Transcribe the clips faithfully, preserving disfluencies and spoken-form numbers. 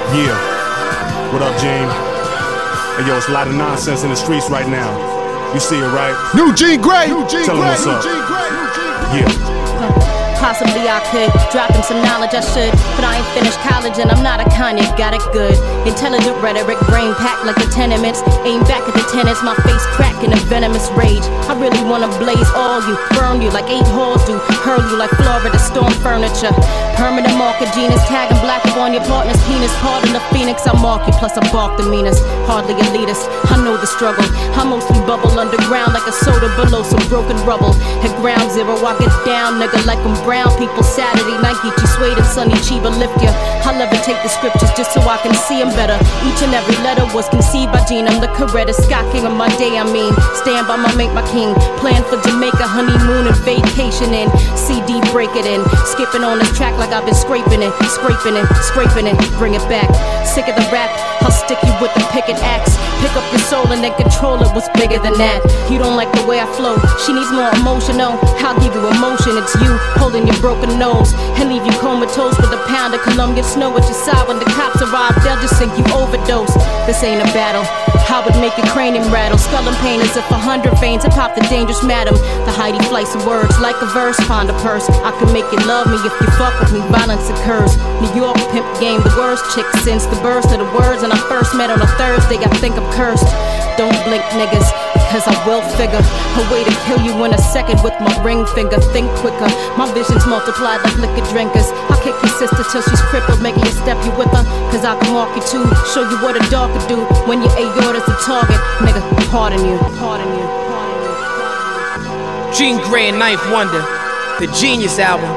Yeah. What up, Gene? Hey, yo, it's a lot of nonsense in the streets right now. You see it, right? New Gene Gray! New Gene Tell him Gray! what's New up. Gene Gray! New Gene Gray! Yeah. Possibly I could drop him some knowledge, I should, but I ain't finished college and I'm not a Kanye, got it good. Intelligent rhetoric, brain packed like the tenements. Aim back at the tenants, my face cracked in a venomous rage. I really wanna blaze all you, burn you like eight halls do, hurl you like Florida storm furniture. Permanent market genus, tagging black upon your partner's penis. Pardon the phoenix, I mark you, plus I bark the meanest. Hardly elitist, I know the struggle. I mostly bubble underground like a soda below some broken rubble. At ground zero, I get down, nigga, like I'm brown people. Saturday night, get you swayed and sunny Chiba lift ya. I levitate the scriptures just so I can see them better. Each and every letter was conceived by Gene. I'm the Coretta Scott King of my day, I mean. Stand by my mate, my king. Plan for Jamaica, honeymoon and vacation in. C D break it in. Skipping on this track like I've been scraping it, scraping it, scraping it. Bring it back. Sick of the rap, I'll stick you with the picket axe. Pick up your soul and then control it. What's bigger than that? You don't like the way I flow. She needs more emotional. I'll give you emotion. It's you holding your broken nose and leave you comatose with a pound of Colombian snow at your side. When the cops arrive, they'll just think you overdose. This ain't a battle. I would make your cranium rattle. Skull and pain as if a hundred veins and pop the dangerous madam. The Heidi flights of words like a verse. Find a purse. I can make you love me if you fuck with me. Violence occurs. New York pimp game, the worst chick since the burst of the words. And I first met on a Thursday. I think I'm cursed. Don't blink, niggas, cause I will figure a way to kill you in a second with my ring finger. Think quicker. My vision's multiplied like liquor drinkers. I'll kick your sister till she's crippled, making you step you with her. Cause I can walk you too, show you what a dog could do when your aorta's the target. Nigga, pardon you, pardon you, pardon you, pardon you. Gene Gray and Ninth Wonder, the Genius album.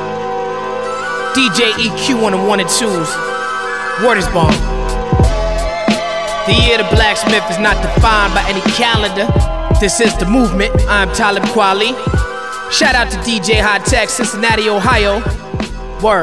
D J E Q on the one and twos. Word is bomb. The year of the blacksmith is not defined by any calendar. This is the movement. I'm Talib Kweli. Shout out to D J High Tech, Cincinnati, Ohio. Word.